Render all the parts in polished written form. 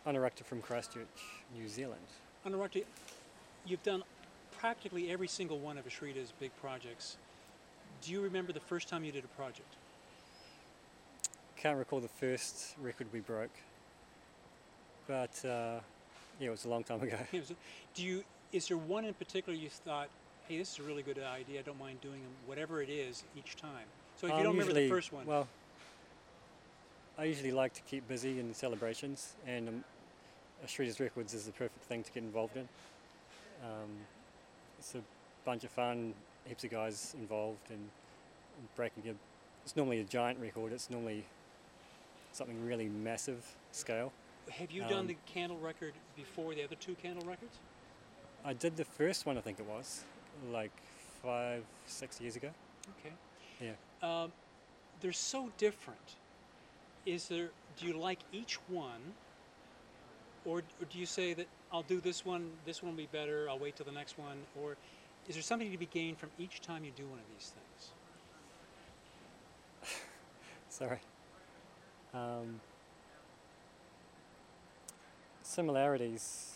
Anurakta from Christchurch, New Zealand. Anurakta, you've done practically every single one of Ashrita's big projects. Do you remember the first time you did a project? Can't recall the first record we broke, but yeah, it was a long time ago. Is there one in particular you thought, hey, this is a really good idea, I don't mind doing them, whatever it is, each time? So if you don't remember the first one. Well, I usually like to keep busy in celebrations, and Ashrita's Records is the perfect thing to get involved in. It's a bunch of fun, heaps of guys involved, and breaking a... It's normally a giant record, it's normally something really massive scale. Have you done the Candle record before the other two Candle records? I did the first one, I think it was, like 5, 6 years ago. Okay. Yeah. They're so different. Do you like each one, or do you say that I'll do this one will be better, I'll wait till the next one, or is there something to be gained from each time you do one of these things? Sorry. Similarities,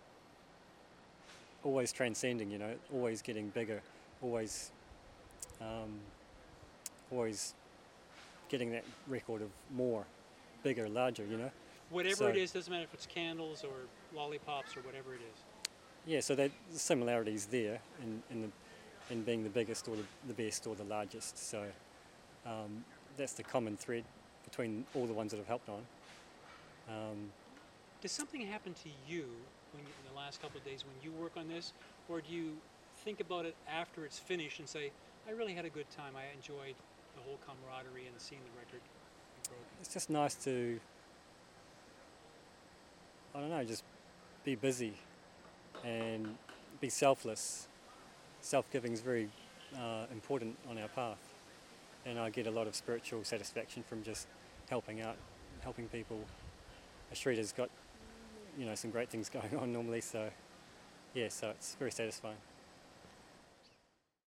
always transcending, you know, always getting bigger, always getting that record of more, bigger, larger, you know. Whatever it is, doesn't matter if it's Candles or Lollipops or whatever it is. Yeah, so the similarities there in being the biggest or the best or the largest. So that's the common thread between all the ones that I've helped on. Does something happen to you in the last couple of days when you work on this, or do you think about it after it's finished and say, I really had a good time, I enjoyed the whole camaraderie and seeing the record broken? It's just nice to, I don't know, just be busy and be selfless. Self-giving is very important on our path, and I get a lot of spiritual satisfaction from just helping out, helping people. Ashrita's got, you know, some great things going on normally, so yeah, so it's very satisfying.